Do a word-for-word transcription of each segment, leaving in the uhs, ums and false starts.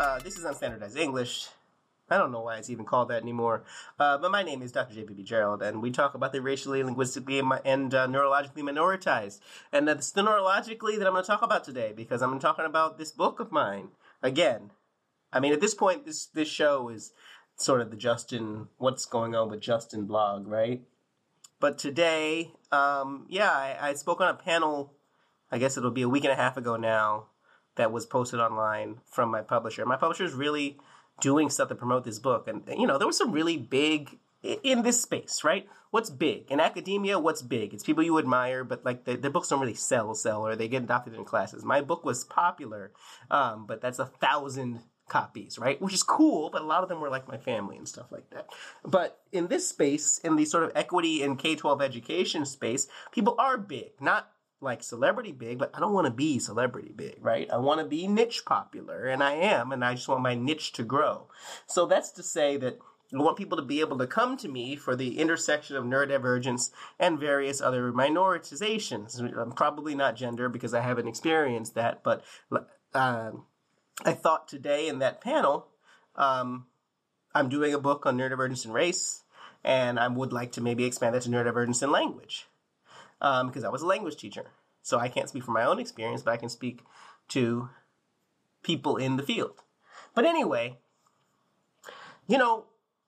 Uh, this is Unstandardized English. I don't know why it's even called that anymore. Uh, but my name is Doctor J P B Gerald, and we talk about the racially, linguistically, and, and uh, neurologically minoritized. And that's the neurologically that I'm going to talk about today, because I'm talking about this book of mine. Again, I mean, at this point, this, this show is sort of the Justin, what's going on with Justin blog, right? But today, um, yeah, I, I spoke on a panel, I guess it'll be a week and a half ago now, that was posted online from my publisher. My publisher is really doing stuff to promote this book. And, you know, there was some really big in this space, right? What's big? In academia, what's big? It's people you admire, but like the, the books don't really sell, sell, or they get adopted in classes. My book was popular, um, but that's a thousand copies, right? Which is cool, but a lot of them were like my family and stuff like that. But in this space, in the sort of equity and K twelve education space, people are big, not like celebrity big, but I don't want to be celebrity big, right? I want to be niche popular, and I am, and I just want my niche to grow. So that's to say that I want people to be able to come to me for the intersection of neurodivergence and various other minoritizations. Probably not gender, because I haven't experienced that, but uh, I thought today in that panel, um, I'm doing a book on neurodivergence and race, and I would like to maybe expand that to neurodivergence and language. Um, because I was a language teacher. So I can't speak from my own experience, but I can speak to people in the field. But anyway, you know,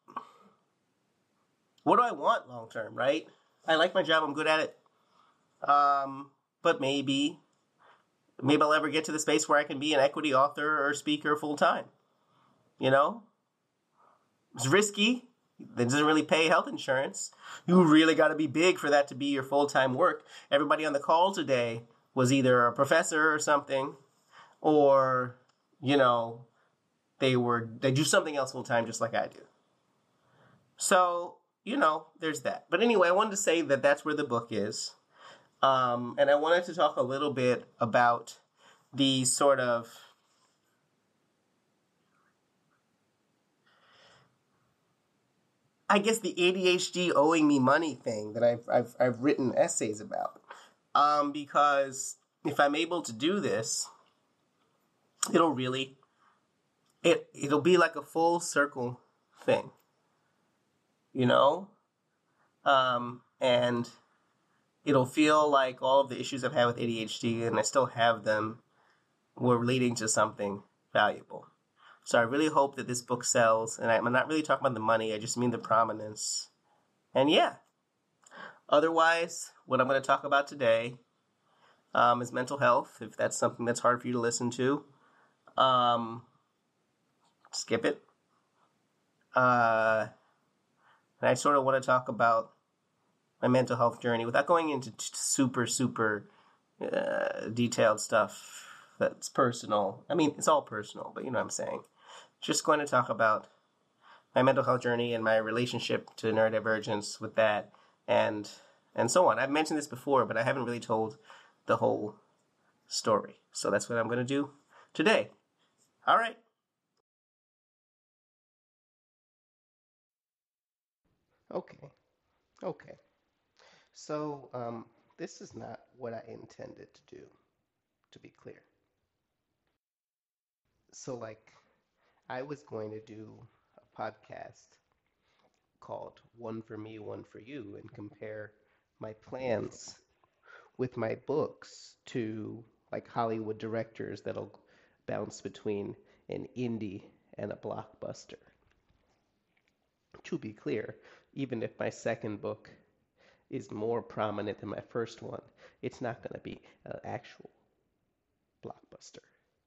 what do I want long term, right? I like my job, I'm good at it. Um, but maybe, maybe I'll ever get to the space where I can be an equity author or speaker full time. You know? It's risky. That doesn't really pay health insurance. You really got to be big for that to be your full-time work. Everybody on the call today was either a professor or something, or, you know, they were, they do something else full-time just like I do. So, you know, there's that. But anyway, I wanted to say that that's where the book is. Um, and I wanted to talk a little bit about the sort of I guess the A D H D owing me money thing that I've I've I've written essays about, um, because if I'm able to do this, it'll really it it'll be like a full circle thing, you know, um, and it'll feel like all of the issues I've had with A D H D, and I still have them, were leading to something valuable. So I really hope that this book sells, and I'm not really talking about the money, I just mean the prominence. And yeah. Otherwise, what I'm going to talk about today um, is mental health, if that's something that's hard for you to listen to. Um, skip it. Uh, and I sort of want to talk about my mental health journey without going into t- super, super uh, detailed stuff that's personal. I mean, it's all personal, but you know what I'm saying. Just going to talk about my mental health journey and my relationship to neurodivergence with that, and and so on. I've mentioned this before, but I haven't really told the whole story. So that's what I'm going to do today. All right. Okay. Okay. So um, this is not what I intended to do, to be clear. So, like, I was going to do a podcast called One for Me, One for You, and compare my plans with my books to like Hollywood directors that'll bounce between an indie and a blockbuster. To be clear, even if my second book is more prominent than my first one, it's not going to be an actual blockbuster.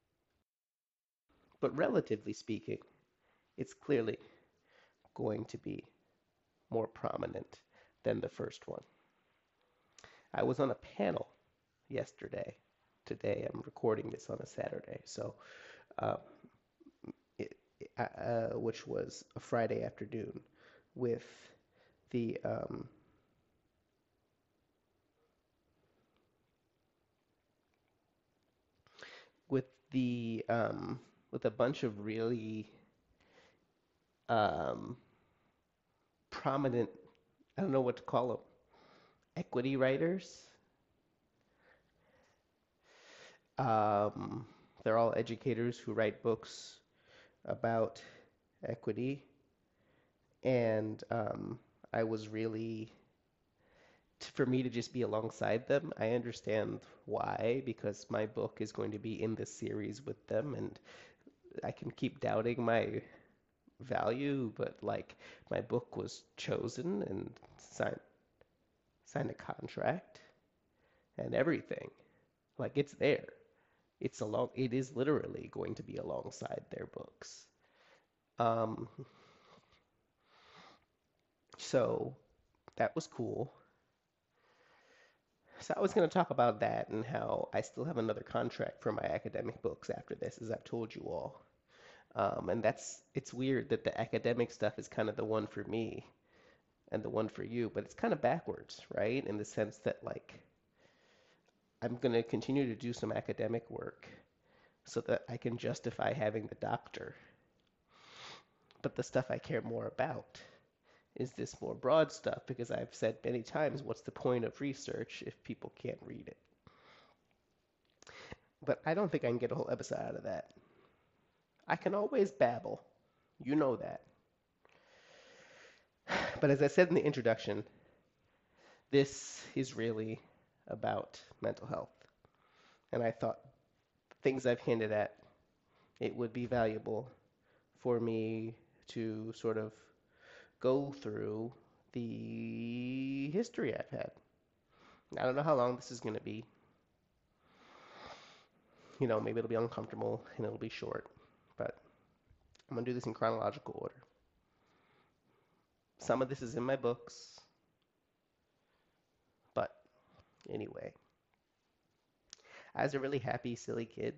But relatively speaking, it's clearly going to be more prominent than the first one. I was on a panel yesterday. Today I'm recording this on a Saturday, so uh, it, uh, which was a Friday afternoon, with the um, with the um, with a bunch of really um, prominent, I don't know what to call them, equity writers. Um, they're all educators who write books about equity, and um, I was really t- for me to just be alongside them. I understand why, because my book is going to be in the series with them, and I can keep doubting my value, but like my book was chosen and signed signed a contract and everything. Like it's there. It's along. It is literally going to be alongside their books. Um, so that was cool. So I was going to talk about that and how I still have another contract for my academic books after this, as I've told you all. Um, and that's it's weird that the academic stuff is kind of the one for me and the one for you, but it's kind of backwards, right? In the sense that like I'm going to continue to do some academic work so that I can justify having the doctor. But the stuff I care more about is this more broad stuff because I've said many times, what's the point of research if people can't read it? But I don't think I can get a whole episode out of that. I can always babble. You know that. But as I said in the introduction, this is really about mental health. And I thought things I've hinted at, it would be valuable for me to sort of go through the history I've had. I don't know how long this is going to be. You know, maybe it'll be uncomfortable and it'll be short, but I'm going to do this in chronological order. Some of this is in my books, but anyway. I was a really happy, silly kid.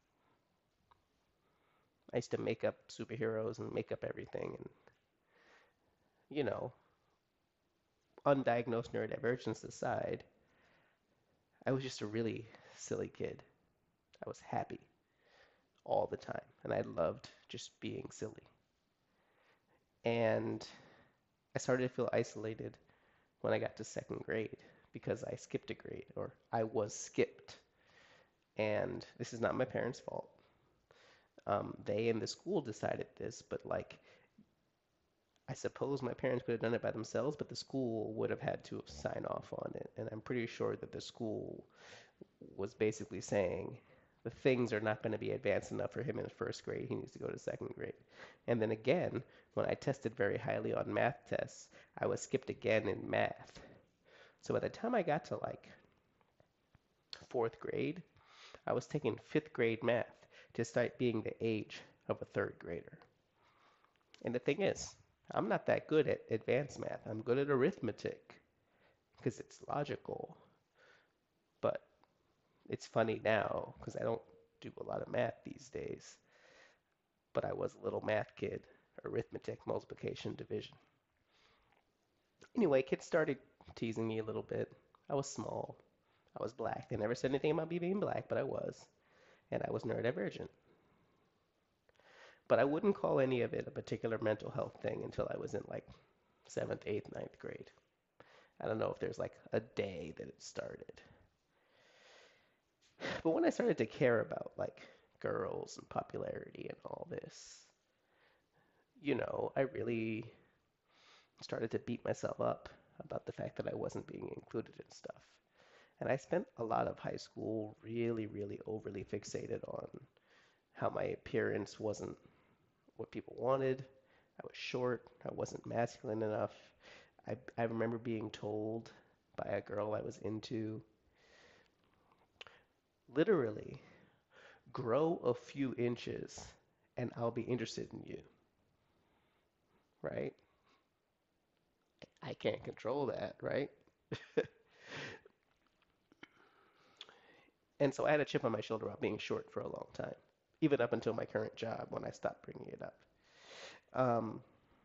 I used to make up superheroes and make up everything, and, you know, undiagnosed neurodivergence aside, I was just a really silly kid. I was happy all the time, and I loved just being silly. And I started to feel isolated when I got to second grade because I skipped a grade, or I was skipped. And this is not my parents' fault. Um, they and the school decided this, but like, I suppose my parents could have done it by themselves, but the school would have had to sign off on it. And I'm pretty sure that the school was basically saying the things are not going to be advanced enough for him in first grade. He needs to go to second grade. And then again, when I tested very highly on math tests, I was skipped again in math. So by the time I got to like fourth grade, I was taking fifth grade math to start being the age of a third grader. And the thing is, I'm not that good at advanced math. I'm good at arithmetic because it's logical. But it's funny now because I don't do a lot of math these days. But I was a little math kid, arithmetic, multiplication, division. Anyway, kids started teasing me a little bit. I was small. I was black. They never said anything about me being black, but I was. And I was neurodivergent. But I wouldn't call any of it a particular mental health thing until I was in like seventh, eighth, ninth grade. I don't know if there's like a day that it started. But when I started to care about like girls and popularity and all this, you know, I really started to beat myself up about the fact that I wasn't being included in stuff. And I spent a lot of high school really, really overly fixated on how my appearance wasn't what people wanted. I was short. I wasn't masculine enough. I, I remember being told by a girl I was into, literally, grow a few inches and I'll be interested in you. Right? I can't control that, right? And so I had a chip on my shoulder about being short for a long time, even up until my current job when I stopped bringing it up. Um,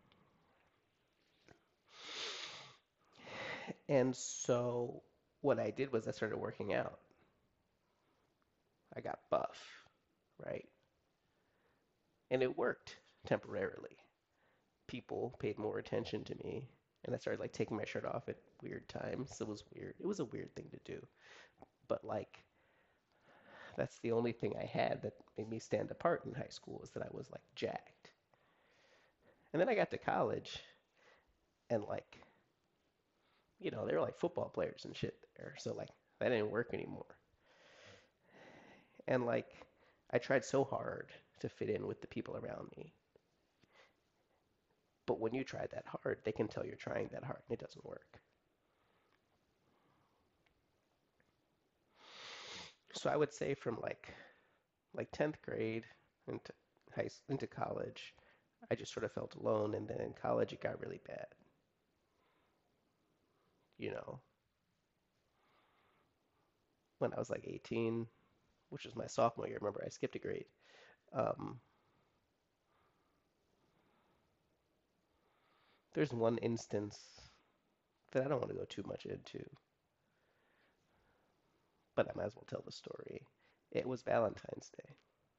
and so what I did was I started working out. I got buff, right? And it worked temporarily. People paid more attention to me, and I started like taking my shirt off at weird times. It was weird. It was a weird thing to do. But like that's the only thing I had that made me stand apart in high school is that I was like jacked. And then I got to college and like, you know, they were like football players and shit there. So like that didn't work anymore. And like I tried so hard to fit in with the people around me. But when you try that hard, they can tell you're trying that hard and it doesn't work. So I would say from like like tenth grade into high into college, I just sort of felt alone, and then in college it got really bad. You know, when I was like eighteen, which was my sophomore year, remember I skipped a grade. Um, there's one instance that I don't want to go too much into, but I might as well tell the story. It was Valentine's Day,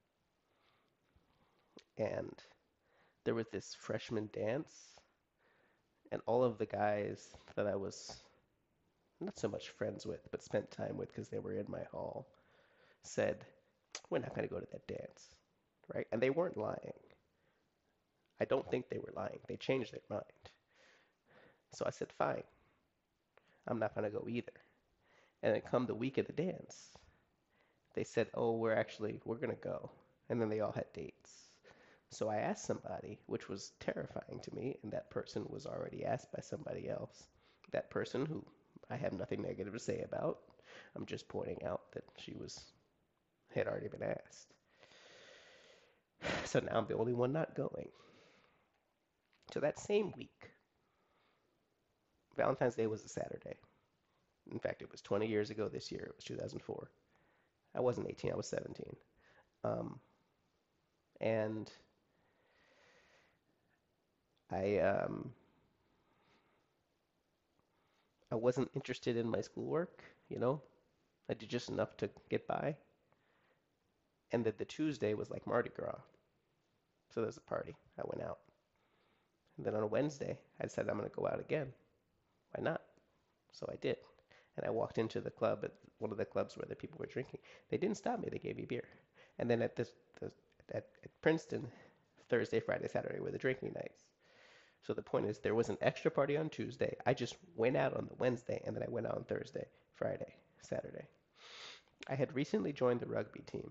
and there was this freshman dance, and all of the guys that I was not so much friends with, but spent time with because they were in my hall, said, we're not going to go to that dance, right? And they weren't lying. I don't think they were lying. They changed their mind. So I said, fine, I'm not going to go either. And then come the week of the dance, they said, oh, we're actually, we're going to go. And then they all had dates. So I asked somebody, which was terrifying to me, and that person was already asked by somebody else. That person who I have nothing negative to say about. I'm just pointing out that she was had already been asked. So now I'm the only one not going. So that same week, Valentine's Day was a Saturday. In fact, it was twenty years ago this year. It was two thousand four. I wasn't eighteen, I was seventeen. Um, and I um, I wasn't interested in my schoolwork, you know. I did just enough to get by. And that the Tuesday was like Mardi Gras. So there was a party. I went out. And then on a Wednesday, I decided I'm going to go out again. Why not? So I did. And I walked into the club, at one of the clubs where the people were drinking. They didn't stop me. They gave me beer. And then at this, the, at, at Princeton, Thursday, Friday, Saturday were the drinking nights. So the point is, there was an extra party on Tuesday. I just went out on the Wednesday, and then I went out on Thursday, Friday, Saturday. I had recently joined the rugby team.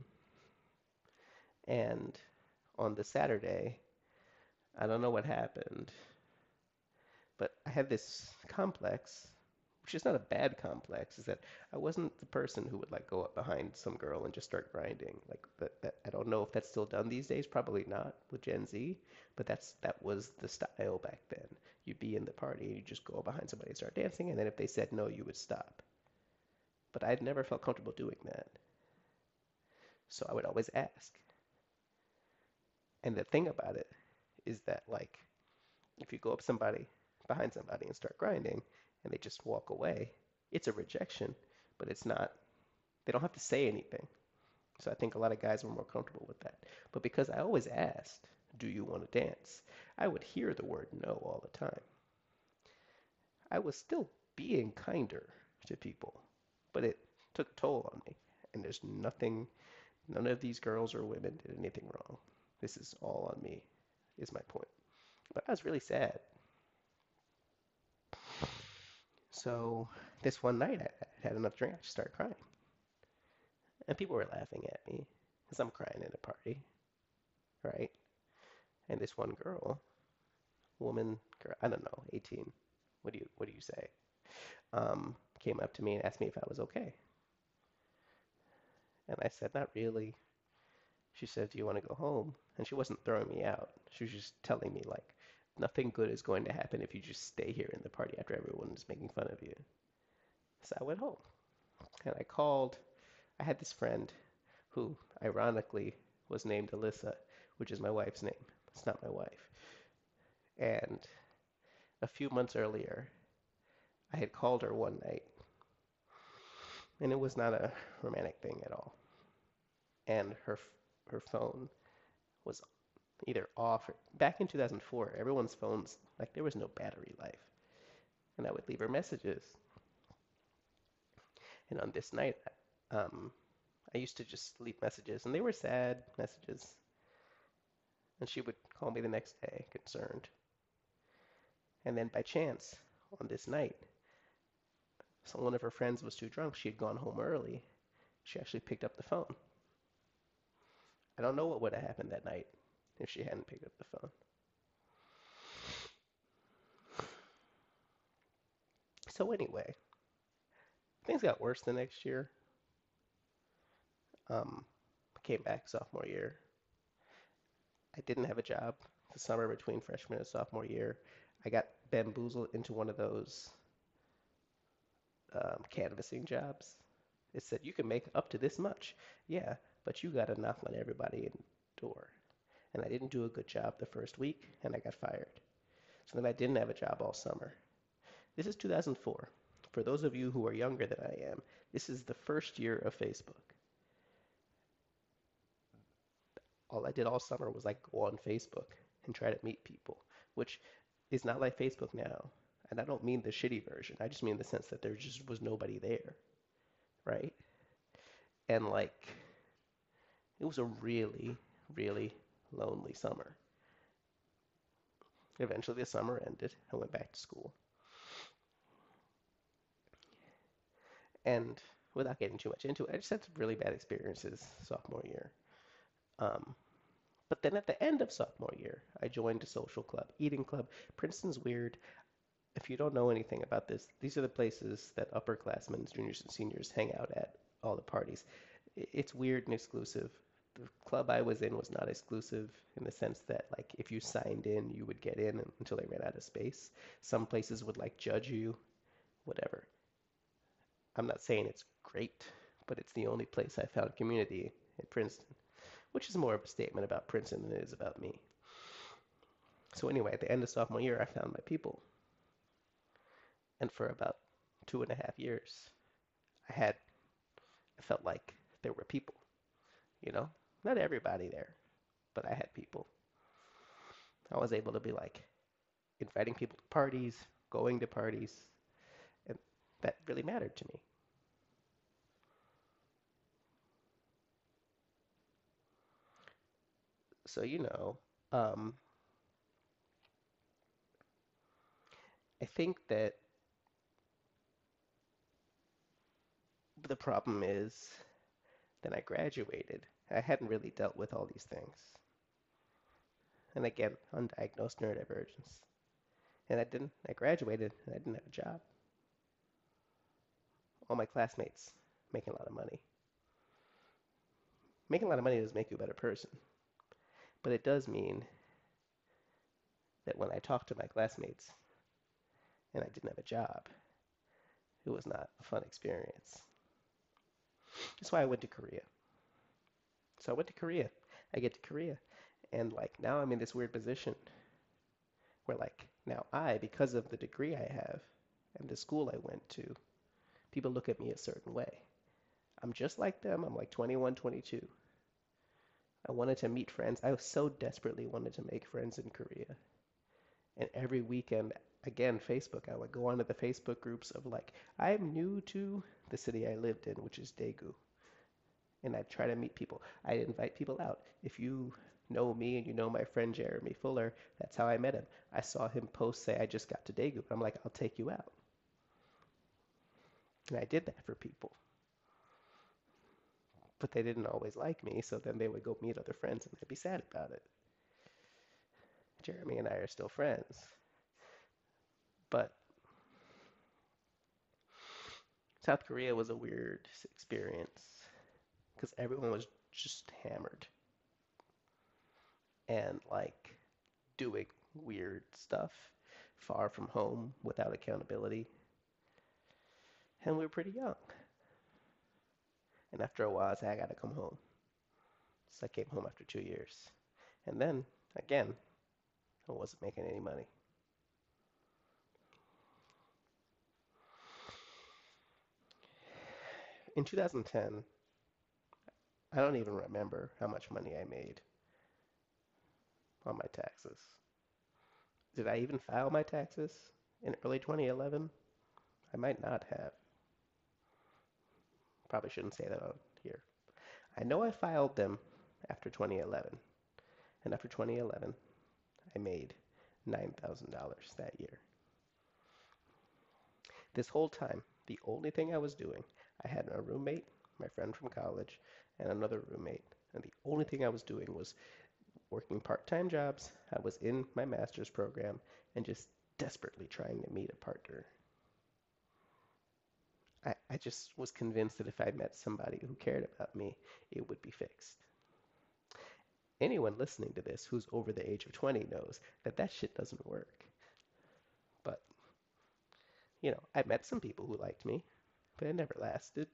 And on the Saturday, I don't know what happened, but I had this complex, which is not a bad complex, is that I wasn't the person who would like go up behind some girl and just start grinding. Like that, that I don't know if that's still done these days, probably not with Gen Z, but that's that was the style back then. You'd be in the party and you just go behind somebody and start dancing, and then if they said no, you would stop. But I'd never felt comfortable doing that. So I would always ask. And the thing about it is that like if you go up somebody behind somebody and start grinding and they just walk away, it's a rejection, but it's not, they don't have to say anything. So I think a lot of guys were more comfortable with that. But because I always asked, do you want to dance? I would hear the word no all the time. I was still being kinder to people, but it took a toll on me. And there's nothing, none of these girls or women did anything wrong. This is all on me, is my point. But I was really sad. So this one night, I had enough drink, I just started crying. And people were laughing at me because I'm crying at a party, right? And this one girl, woman, girl, I don't know, eighteen, what do you what do you say? Um, came up to me and asked me if I was okay. And I said, not really. She said, do you want to go home? And she wasn't throwing me out. She was just telling me, like, nothing good is going to happen if you just stay here in the party after everyone is making fun of you. So I went home. And I called. I had this friend who, ironically, was named Alyssa, which is my wife's name. It's not my wife. And a few months earlier, I had called her one night. And it was not a romantic thing at all. And her her phone was either off or, back in two thousand four, everyone's phones, like there was no battery life. And I would leave her messages. And on this night, um, I used to just leave messages, and they were sad messages. And she would call me the next day, concerned. And then by chance, on this night, so one of her friends was too drunk. She had gone home early. She actually picked up the phone. I don't know what would have happened that night if she hadn't picked up the phone. So anyway, things got worse the next year. Um, came back sophomore year. I didn't have a job the summer between freshman and sophomore year. I got bamboozled into one of those um, canvassing jobs. It said you can make up to this much. Yeah, but you got to knock on everybody's door. And I didn't do a good job the first week, and I got fired. So then I didn't have a job all summer. This is two thousand four. For those of you who are younger than I am, this is the first year of Facebook. All I did all summer was like go on Facebook and try to meet people, which is not like Facebook now. And I don't mean the shitty version. I just mean the sense that there just was nobody there, right? And like, it was a really, really lonely summer. Eventually the summer ended. I went back to school. And without getting too much into it, I just had some really bad experiences sophomore year. Um, but then at the end of sophomore year, I joined a social club, eating club. Princeton's weird. If you don't know anything about this, these are the places that upperclassmen, juniors, and seniors hang out at, all the parties. It's weird and exclusive. The club I was in was not exclusive in the sense that, like, if you signed in, you would get in until they ran out of space. Some places would, like, judge you, whatever. I'm not saying it's great, but it's the only place I found community at Princeton, which is more of a statement about Princeton than it is about me. So anyway, at the end of sophomore year, I found my people. And for about two and a half years, I had, I felt like there were people, you know, not everybody there, but I had people. I was able to be like inviting people to parties, going to parties, and that really mattered to me. So, you know, um, I think that the problem is that I graduated. I hadn't really dealt with all these things. And again, undiagnosed neurodivergence. And I didn't, I graduated and I didn't have a job. All my classmates making a lot of money. Making a lot of money doesn't make you a better person. But it does mean that when I talked to my classmates and I didn't have a job, it was not a fun experience. That's why I went to Korea. So I went to Korea. I get to Korea. And like now I'm in this weird position where like now I, because of the degree I have and the school I went to, people look at me a certain way. I'm just like them. I'm like twenty-one, twenty-two. I wanted to meet friends. I so desperately wanted to make friends in Korea. And every weekend, again, Facebook, I would go onto the Facebook groups of like, I'm new to the city I lived in, which is Daegu. And I'd try to meet people. I'd invite people out. If you know me and you know my friend Jeremy Fuller, that's how I met him. I saw him post, say, I just got to Daegu. I'm like, I'll take you out. And I did that for people. But they didn't always like me, so then they would go meet other friends and they'd be sad about it. Jeremy and I are still friends. But South Korea was a weird experience because everyone was just hammered and like doing weird stuff far from home without accountability. And we were pretty young. And after a while, I said, I gotta come home. So I came home after two years. And then, again, I wasn't making any money. In two thousand ten, I don't even remember how much money I made on my taxes. Did I even file my taxes in early twenty eleven? I might not have. Probably shouldn't say that on here. I know I filed them after twenty eleven, and after twenty eleven, I made nine thousand dollars that year. This whole time, the only thing I was doing, I had a roommate, my friend from college, and another roommate, and the only thing I was doing was working part-time jobs. I was in my master's program and just desperately trying to meet a partner. I, I just was convinced that if I met somebody who cared about me, it would be fixed. Anyone listening to this who's over the age of twenty knows that that shit doesn't work. But, you know, I met some people who liked me, but it never lasted.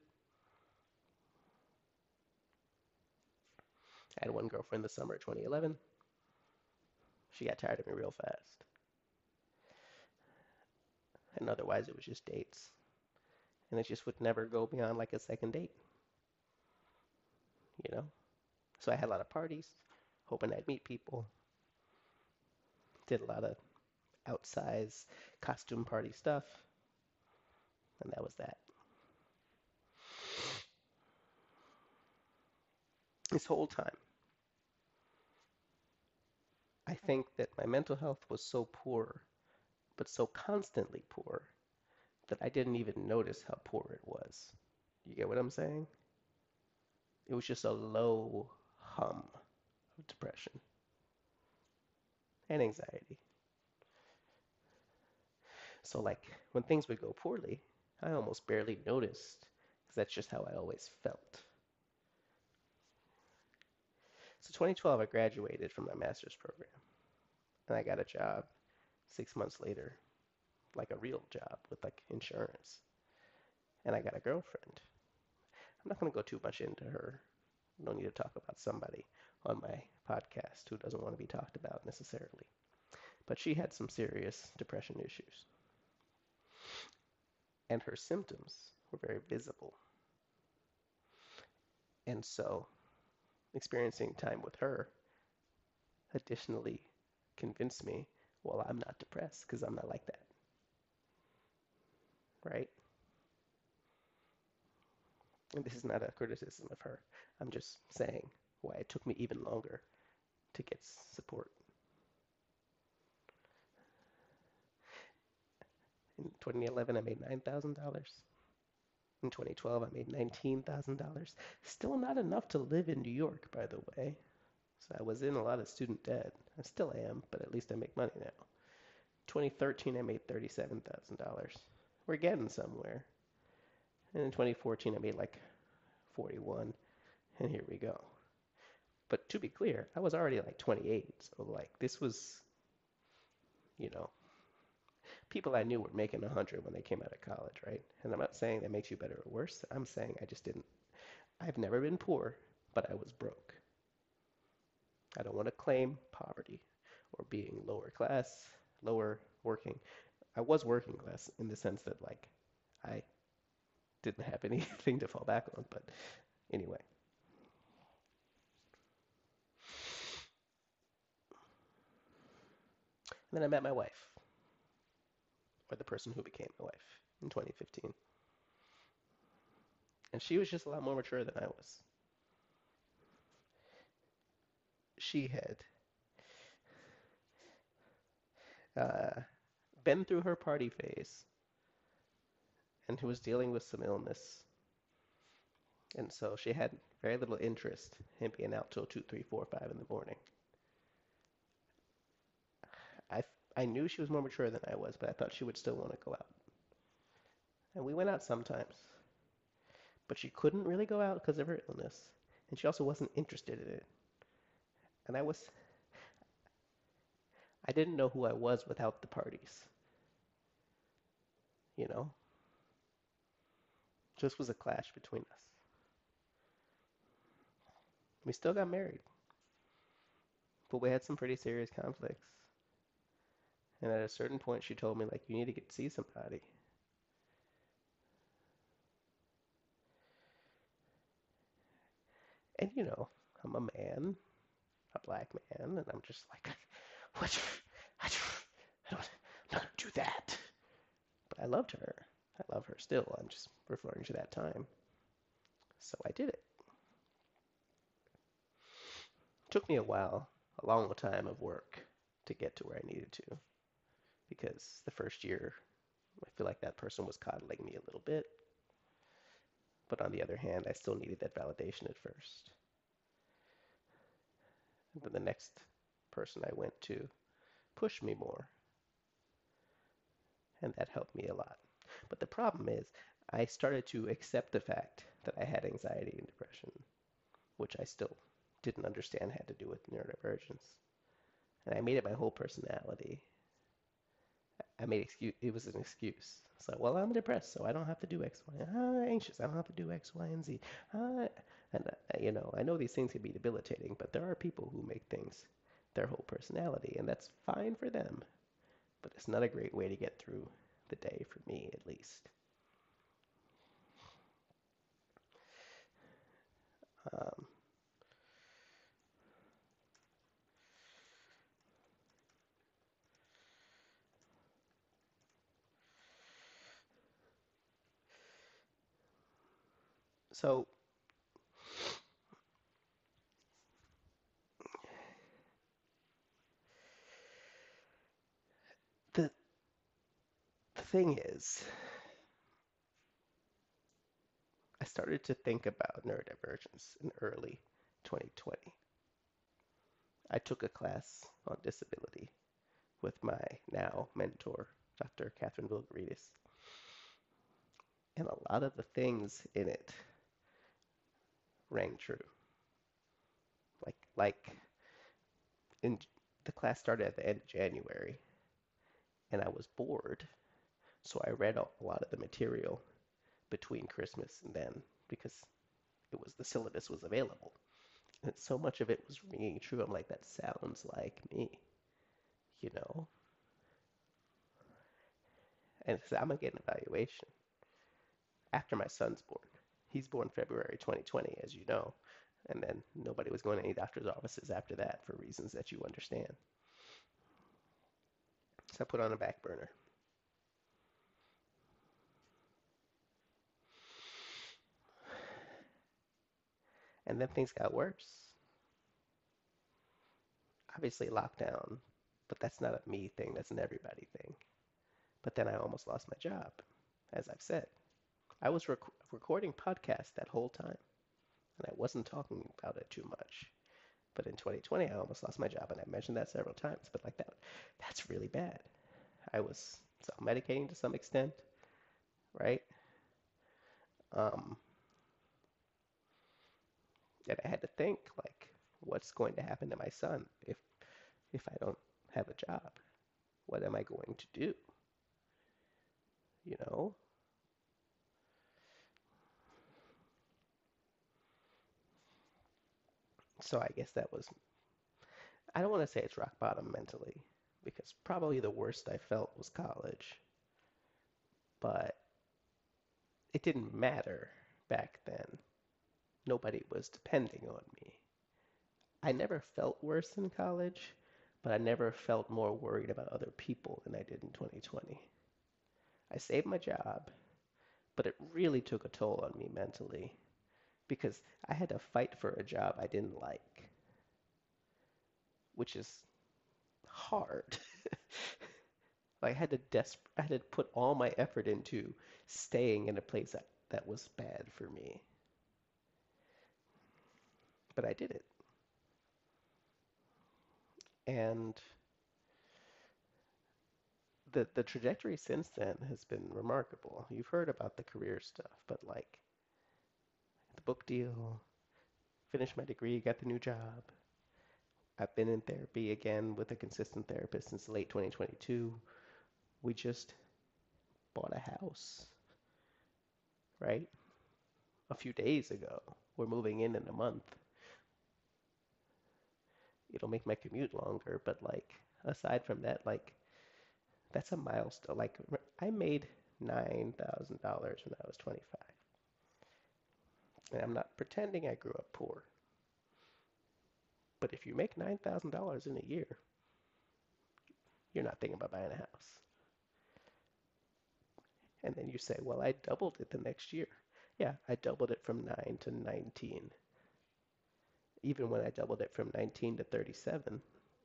I had one girlfriend the summer of twenty eleven. She got tired of me real fast. And otherwise, it was just dates. And it just would never go beyond like a second date. You know? So I had a lot of parties, hoping I'd meet people. Did a lot of outsize costume party stuff. And that was that. This whole time, I think that my mental health was so poor, but so constantly poor, that I didn't even notice how poor it was. You get what I'm saying? It was just a low hum of depression and anxiety. So, like, when things would go poorly, I almost barely noticed, because that's just how I always felt. So, twenty twelve, I graduated from my master's program, and I got a job six months later, like a real job with like insurance. And I got a girlfriend. I'm not going to go too much into her. No need to talk about somebody on my podcast who doesn't want to be talked about necessarily. But she had some serious depression issues. And her symptoms were very visible. And so, experiencing time with her additionally convinced me, well, I'm not depressed because I'm not like that. Right? And this is not a criticism of her. I'm just saying why it took me even longer to get support. In twenty eleven, I made nine thousand dollars. In twenty twelve, I made nineteen thousand dollars. Still not enough to live in New York, by the way. So I was in a lot of student debt. I still am, but at least I make money now. twenty thirteen, I made thirty-seven thousand dollars. We're getting somewhere. And in twenty fourteen, I made like forty-one, and here we go. But to be clear, I was already like twenty-eight, so like this was, you know, people I knew were making one hundred when they came out of college, right? And I'm not saying that makes you better or worse. I'm saying I just didn't. I've never been poor, but I was broke. I don't want to claim poverty or being lower class, lower working. I was working class in the sense that like I didn't have anything to fall back on, but anyway. And then I met my wife, or the person who became my wife, in twenty fifteen. And she was just a lot more mature than I was. She had uh, been through her party phase and who was dealing with some illness. And so she had very little interest in being out till two, three, four, five in the morning. I, I knew she was more mature than I was, but I thought she would still want to go out. And we went out sometimes. But she couldn't really go out because of her illness. And she also wasn't interested in it. And I was... I didn't know who I was without the parties. You know? Just was a clash between us. We still got married. But we had some pretty serious conflicts. And at a certain point, she told me, like, you need to get to see somebody. And, you know, I'm a man, a black man, and I'm just like, what? I don't, I'm not going to do that. But I loved her. I love her still. I'm just referring to that time. So I did it. took me a while, a long time of work to get to where I needed to, because the first year, I feel like that person was coddling me a little bit. But on the other hand, I still needed that validation at first. And then the next person I went to pushed me more, and that helped me a lot. But the problem is, I started to accept the fact that I had anxiety and depression, which I still didn't understand had to do with neurodivergence. And I made it my whole personality. I made excuse. It was an excuse. So, well, I'm depressed, so I don't have to do X, Y. I'm anxious. I don't have to do X, Y, and Z. Uh, and uh, you know, I know these things can be debilitating, but there are people who make things their whole personality, and that's fine for them. But it's not a great way to get through the day for me, at least. Um, so the the thing is, I started to think about neurodivergence in early twenty twenty. I took a class on disability with my now mentor, Doctor Catherine Vilgaridis. And a lot of the things in it rang true. Like, like in the class started at the end of January, and I was bored, so I read a lot of the material between Christmas and then because it was the syllabus was available. And so much of it was ringing true. I'm like, that sounds like me, you know? And so I'm gonna get an evaluation after my son's born. He's born February twenty twenty, as you know. And then nobody was going to any doctor's offices after that for reasons that you understand. So I put on a back burner. And then things got worse. Obviously, lockdown, but that's not a me thing, that's an everybody thing. But then I almost lost my job, as I've said. I was rec- recording podcasts that whole time, and I wasn't talking about it too much. But in twenty twenty, I almost lost my job, and I mentioned that several times. But like that, that's really bad. I was self-medicating to some extent, right? Um, and I had to think, like, what's going to happen to my son if if I don't have a job? What am I going to do? You know? So I guess that was, I don't want to say it's rock bottom mentally, because probably the worst I felt was college. But it didn't matter back then. Nobody was depending on me. I never felt worse in college, but I never felt more worried about other people than I did in twenty twenty. I saved my job, but it really took a toll on me mentally because I had to fight for a job I didn't like, which is hard. I had to des- I had to put all my effort into staying in a place that, that was bad for me. But I did it. And the the trajectory since then has been remarkable. You've heard about the career stuff, but like the book deal, finished my degree, got the new job. I've been in therapy again with a consistent therapist since late twenty twenty-two. We just bought a house, right? A few days ago. We're moving in in a month. It'll make my commute longer, but like aside from that, like that's a milestone. Like I made nine thousand dollars when I was twenty-five. And I'm not pretending I grew up poor. But if you make nine thousand dollars in a year, you're not thinking about buying a house. And then you say, well, I doubled it the next year. Yeah, I doubled it from nine to nineteen. Even when I doubled it from nineteen to thirty-seven,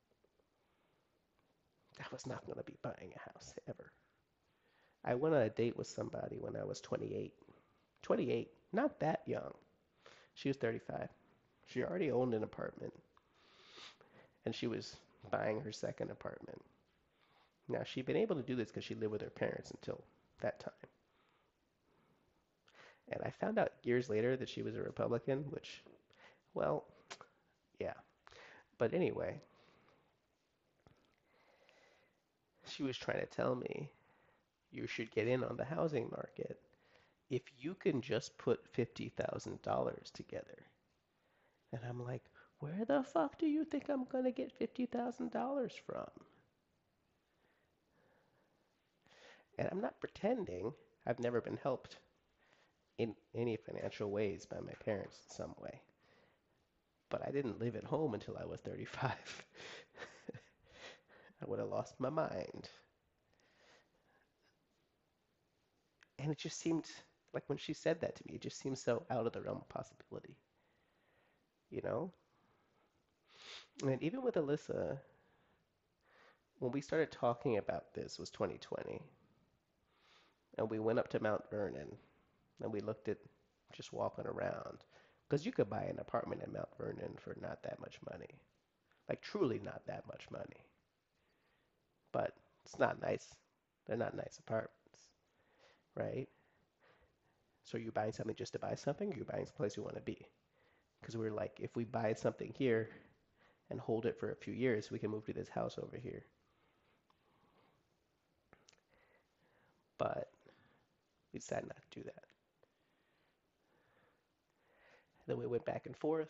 I was not going to be buying a house ever. I went on a date with somebody when I was twenty-eight. twenty-eight, not that young. She was thirty-five. She already owned an apartment, and she was buying her second apartment. Now, she'd been able to do this because she lived with her parents until that time. And I found out years later that she was a Republican, which, well, yeah. But anyway, she was trying to tell me you should get in on the housing market if you can just put fifty thousand dollars together. And I'm like, where the fuck do you think I'm going to get fifty thousand dollars from? And I'm not pretending. I've never been helped in any financial ways by my parents in some way. But I didn't live at home until I was thirty-five. I would have lost my mind. And it just seemed like when she said that to me, it just seemed so out of the realm of possibility. You know? And even with Alyssa, when we started talking about this was twenty twenty. And we went up to Mount Vernon and we looked at just walking around. Because you could buy an apartment in Mount Vernon for not that much money. Like truly not that much money. But it's not nice. They're not nice apartments, right? So you're buying something just to buy something, or you're buying someplace you want to be? Because we were like, if we buy something here and hold it for a few years, we can move to this house over here. But we decided not to do that. Then we went back and forth.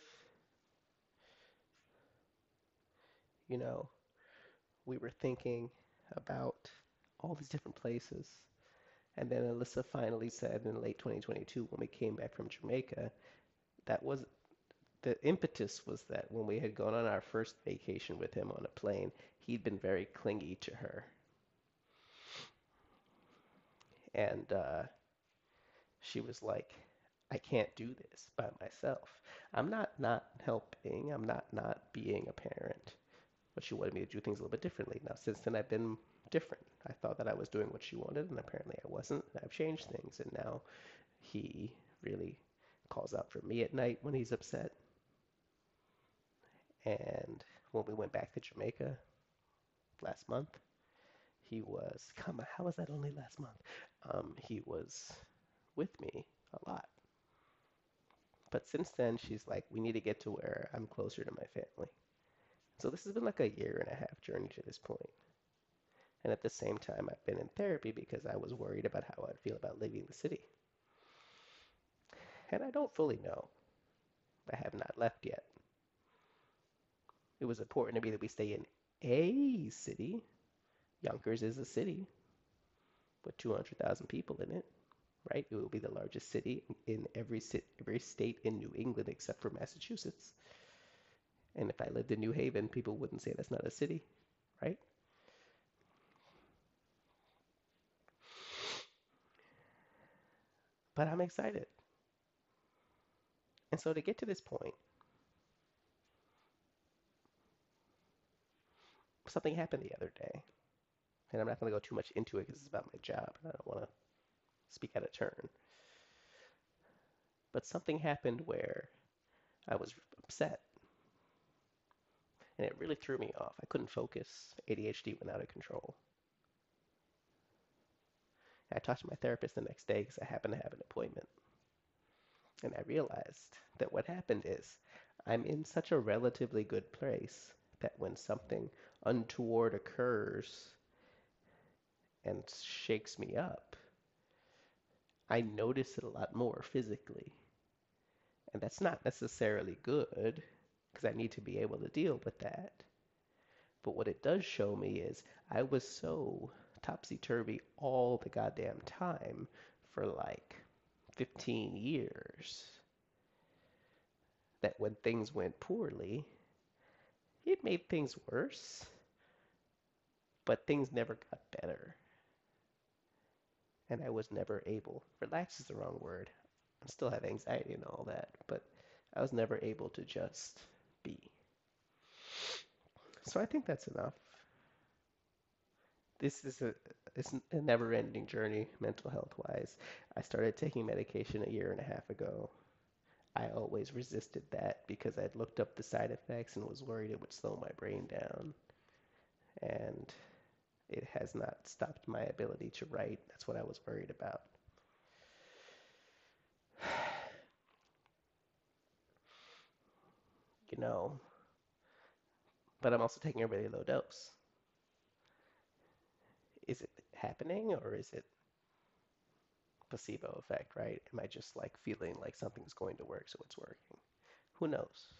You know, we were thinking about all these different places. And then Alyssa finally said in late twenty twenty-two, when we came back from Jamaica, that was the impetus was that when we had gone on our first vacation with him on a plane, he'd been very clingy to her. And uh, she was like, I can't do this by myself. I'm not not helping. I'm not not being a parent. But she wanted me to do things a little bit differently. Now, since then, I've been different. I thought that I was doing what she wanted, and apparently I wasn't. I've changed things, and now he really calls out for me at night when he's upset. And when we went back to Jamaica last month, he was, come on, how was that only last month? Um, he was with me a lot. But since then, she's like, we need to get to where I'm closer to my family. So this has been like a year and a half journey to this point. And at the same time, I've been in therapy because I was worried about how I'd feel about leaving the city. And I don't fully know. I have not left yet. It was important to me that we stay in a city. Yonkers is a city with two hundred thousand people in it, right? It will be the largest city in every, every state in New England except for Massachusetts. And if I lived in New Haven, people wouldn't say that's not a city, right? But I'm excited. And so to get to this point, something happened the other day. And I'm not going to go too much into it because it's about my job, and I don't want to speak out of turn. But something happened where I was upset. And it really threw me off. I couldn't focus. A D H D went out of control. And I talked to my therapist the next day because I happened to have an appointment. And I realized that what happened is I'm in such a relatively good place that when something untoward occurs and shakes me up, I notice it a lot more physically. And that's not necessarily good because I need to be able to deal with that. But what it does show me is I was so topsy-turvy all the goddamn time for like fifteen years that when things went poorly, it made things worse, but things never got better. And I was never able, relax is the wrong word, I still have anxiety and all that, but I was never able to just be. So I think that's enough. This is a it's a never-ending journey, mental health wise. I started taking medication a year and a half ago. I always resisted that because I'd looked up the side effects and was worried it would slow my brain down. And it has not stopped my ability to write. That's what I was worried about. You know, but I'm also taking a really low dose. Is it happening or is it placebo effect, right? Am I just like feeling like something's going to work, so it's working? Who knows?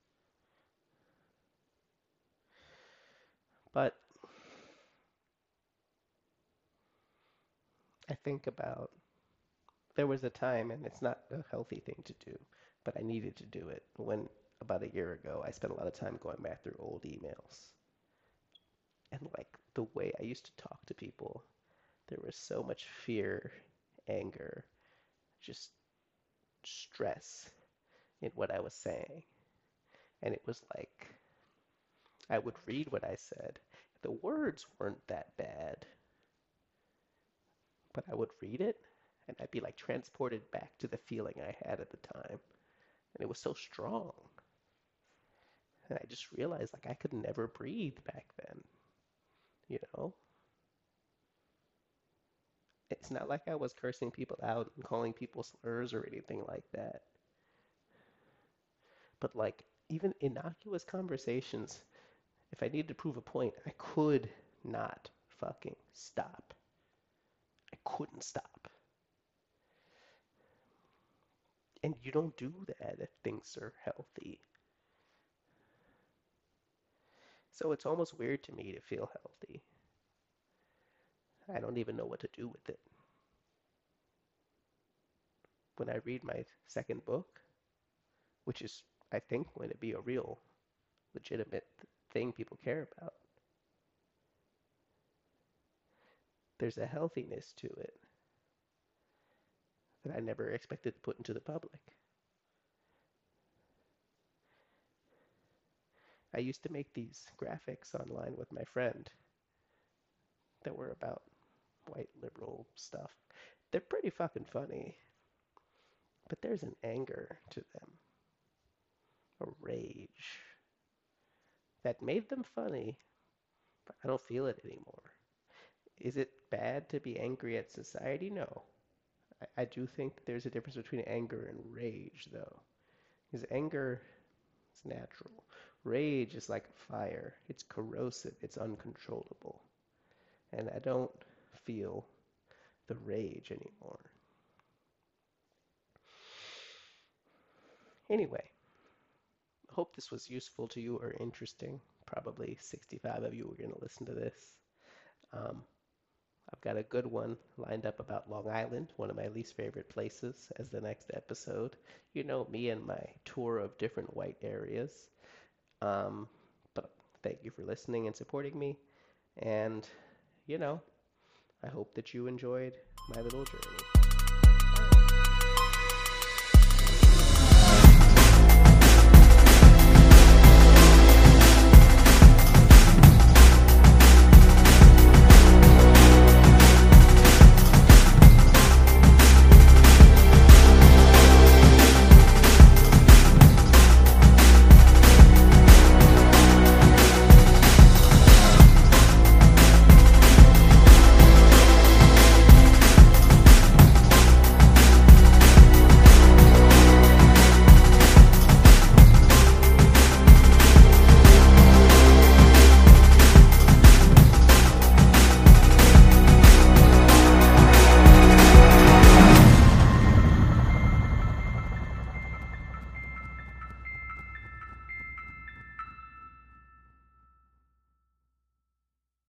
But I think about there was a time, and it's not a healthy thing to do, but I needed to do it when about a year ago I spent a lot of time going back through old emails. And like the way I used to talk to people, there was so much fear, anger, just stress in what I was saying. And it was like I would read what I said. The words weren't that bad, but I would read it and I'd be like transported back to the feeling I had at the time. And it was so strong. And I just realized like I could never breathe back then, you know? It's not like I was cursing people out and calling people slurs or anything like that. But like even innocuous conversations, if I needed to prove a point, I could not fucking stop. I couldn't stop. And you don't do that if things are healthy. So it's almost weird to me to feel healthy. I don't even know what to do with it. When I read my second book, which is, I think, going to be a real, legitimate thing people care about, there's a healthiness to it that I never expected to put into the public. I used to make these graphics online with my friend that were about white liberal stuff. They're pretty fucking funny, but there's an anger to them, a rage that made them funny, but I don't feel it anymore. Is it bad to be angry at society? No. I, I do think there's a difference between anger and rage, though. Because anger is natural. Rage is like a fire. It's corrosive. It's uncontrollable. And I don't feel the rage anymore. Anyway, hope this was useful to you or interesting. Probably sixty-five of you are going to listen to this. Um, I've got a good one lined up about Long Island, one of my least favorite places, as the next episode. You know me and my tour of different white areas. Um, but thank you for listening and supporting me. And, you know, I hope that you enjoyed my little journey.